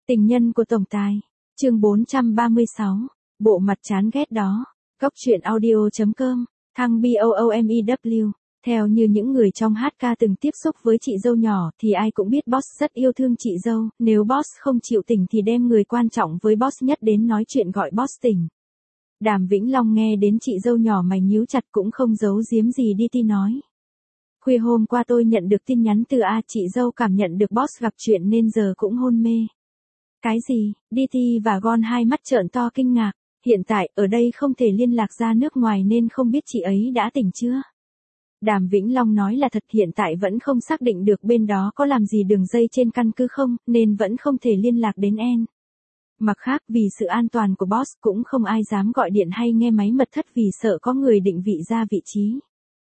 Tình nhân của tổng tài. Chương 436. Bộ mặt chán ghét đó. Góc truyện audio.com. Thăng BOOMEW. Theo như những người trong HK từng tiếp xúc với chị dâu nhỏ thì ai cũng biết boss rất yêu thương chị dâu, nếu boss không chịu tỉnh thì đem người quan trọng với boss nhất đến nói chuyện gọi boss tỉnh. Đàm Vĩnh Long nghe đến chị dâu nhỏ mày nhíu chặt cũng không giấu giếm gì đi ti nói. Khuya hôm qua tôi nhận được tin nhắn từ A, chị dâu cảm nhận được boss gặp chuyện nên giờ cũng hôn mê. Cái gì? DT và Gon hai mắt trợn to kinh ngạc, hiện tại ở đây không thể liên lạc ra nước ngoài nên không biết chị ấy đã tỉnh chưa? Đàm Vĩnh Long nói là thật, hiện tại vẫn không xác định được bên đó có làm gì đường dây trên căn cứ không, nên vẫn không thể liên lạc đến En. Mặt khác vì sự an toàn của boss cũng không ai dám gọi điện hay nghe máy mật thất vì sợ có người định vị ra vị trí.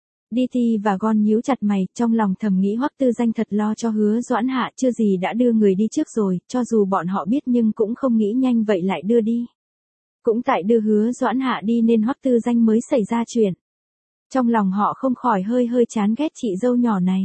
DT và Gon nhíu chặt mày, trong lòng thầm nghĩ Hoắc Tư Danh thật lo cho Hứa Doãn Hạ, chưa gì đã đưa người đi trước rồi, cho dù bọn họ biết nhưng cũng không nghĩ nhanh vậy lại đưa đi. Cũng tại đưa Hứa Doãn Hạ đi nên Hoắc Tư Danh mới xảy ra chuyện. Trong lòng họ không khỏi hơi chán ghét chị dâu nhỏ này.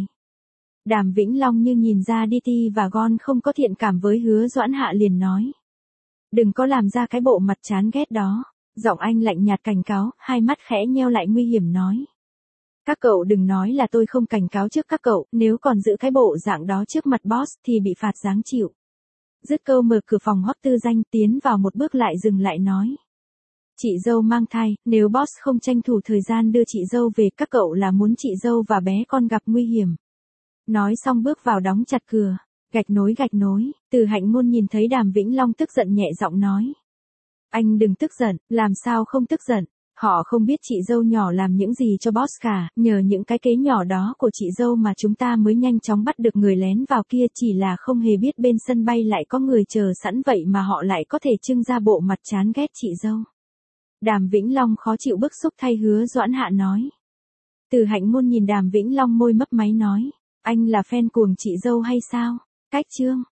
Đàm Vĩnh Long như nhìn ra DT và Gon không có thiện cảm với Hứa Doãn Hạ liền nói. Đừng có làm ra cái bộ mặt chán ghét đó. Giọng anh lạnh nhạt cảnh cáo, hai mắt khẽ nheo lại nguy hiểm nói. Các cậu đừng nói là tôi không cảnh cáo trước các cậu, nếu còn giữ cái bộ dạng đó trước mặt boss thì bị phạt giáng chịu. Dứt câu mở cửa phòng Hoắc Tư Danh tiến vào một bước lại dừng lại nói. Chị dâu mang thai, nếu boss không tranh thủ thời gian đưa chị dâu về các cậu là muốn chị dâu và bé con gặp nguy hiểm. Nói xong bước vào đóng chặt cửa. Gạch nối, Từ Hạnh Ngôn nhìn thấy Đàm Vĩnh Long tức giận nhẹ giọng nói. Anh đừng tức giận, làm sao không tức giận. Họ không biết chị dâu nhỏ làm những gì cho boss cả, nhờ những cái kế nhỏ đó của chị dâu mà chúng ta mới nhanh chóng bắt được người lén vào kia, chỉ là không hề biết bên sân bay lại có người chờ sẵn vậy mà họ lại có thể trưng ra bộ mặt chán ghét chị dâu. Đàm Vĩnh Long khó chịu bức xúc thay Hứa Doãn Hạ nói. Từ Hạnh Ngôn nhìn Đàm Vĩnh Long môi mấp máy nói, anh là fan cuồng chị dâu hay sao? Cách chương.